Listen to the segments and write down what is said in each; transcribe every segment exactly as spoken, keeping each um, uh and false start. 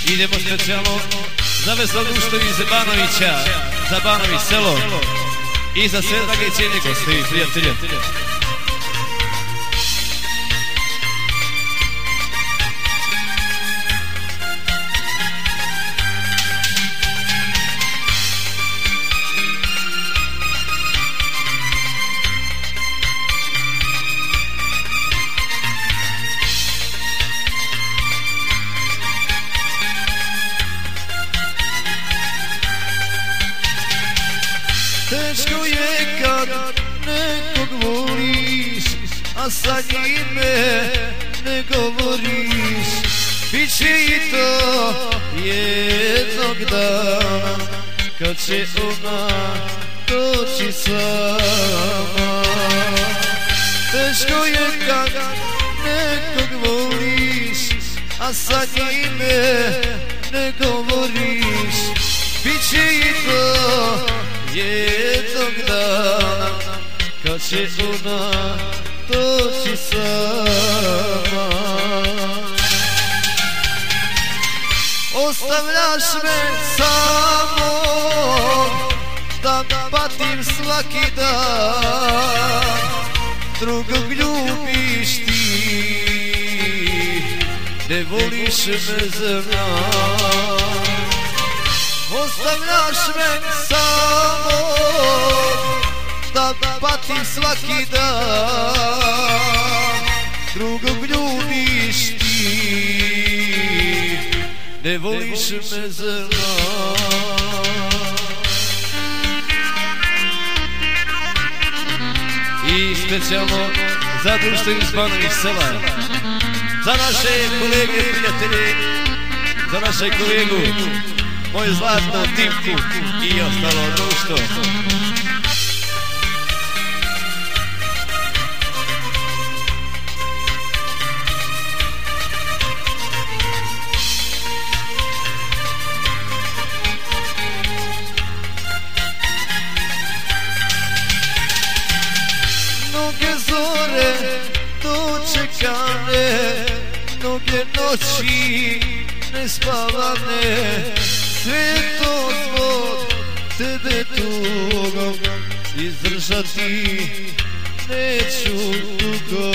Idemo specijalno za veselo društvo iz Banovića, za Banović selo i za sve drage i cijene goste i prijatelje. Teško je kad nekog voliš, a sa njime ne govoriš. Biće i to jednog dana, kad će ona doći sama. Teško je kad nekog voliš, a sa njime ne govoriš. Biće i to jednog dana, kad će ona doći sama. Ostavljaš me samog, da patim svaki dan. Drugog ljubiš ti, ne voliš me znam. Ostavljaš me samog, da patim svaki dan. Drugog ljubiš ti, ne voliš me znam. I specijalno za društvo iz Banović sela, za naše kolege, prijatelje, za naše kolegu, moju zlatnu Timku i ostalo društvo. Mnoge zore dočekane, mnoge noći nespavane. Sve to zbog tebe tugom, izdržati neću dugo.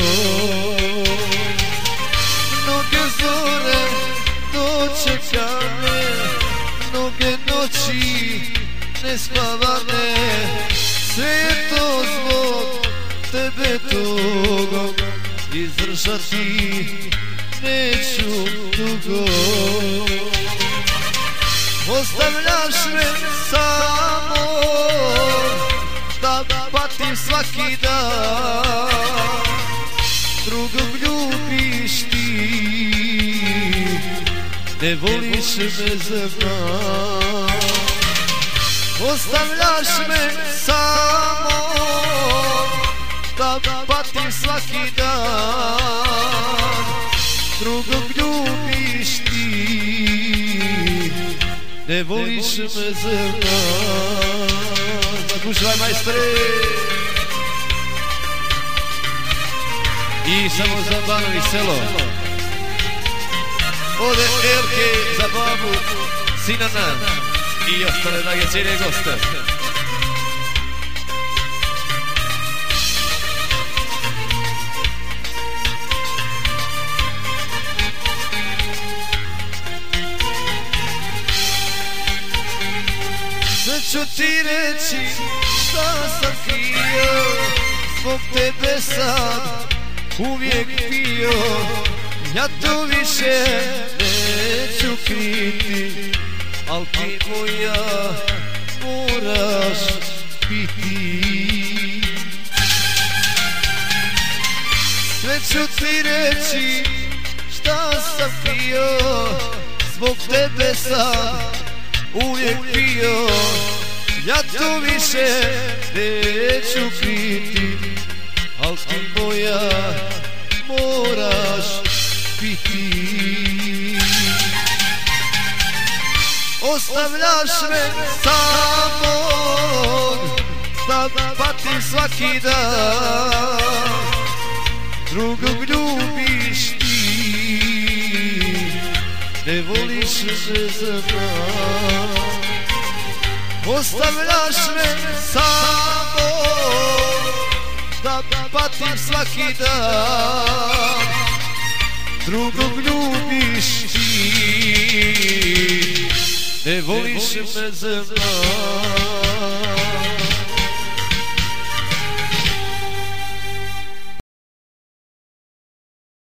Mnoge zore dočekane, mnoge noći nespavane. Sve to zbog tebe tugom, izdržati neću dugo. Ostavljaš me samo, da patim svaki dan. Drugog ljubiš ti, ne voliš me znam. Ostavljaš me samo, da patim svaki dan. Drugog ljubiš ti, ne voliš me znam. Zakušaj majstre. I samo za Banović selo. Ode Erke za babu Sinana i ostale drage cijene goste. Sve ću ti reći šta sam htio, zbog tebe sam uvijek pio. Ja to više neću kriti, al ti moja moraš biti. Sve ću ti reći šta sam htio, zbog tebe sam uvijek pio. Ja to više neću kriti, al ti moja moraš biti. Ostavljaš me samog, da patim svaki dan. Drugog ljubiš ti, ne ne voliš me zna. Ostavljaš me samo da patim svaki dan, drugog ljubiš ti, ne voliš me zna.